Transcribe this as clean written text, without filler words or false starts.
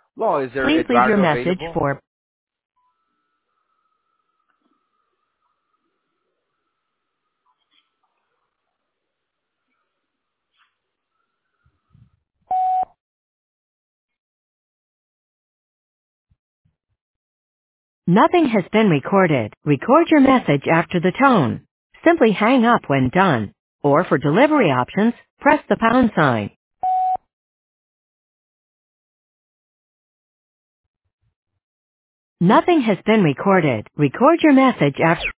Hello, is there Please leave your Eduardo message available? for Nothing has been recorded. Record your message after the tone. Simply hang up when done. Or for delivery options, press the pound sign. Nothing has been recorded. Record your message after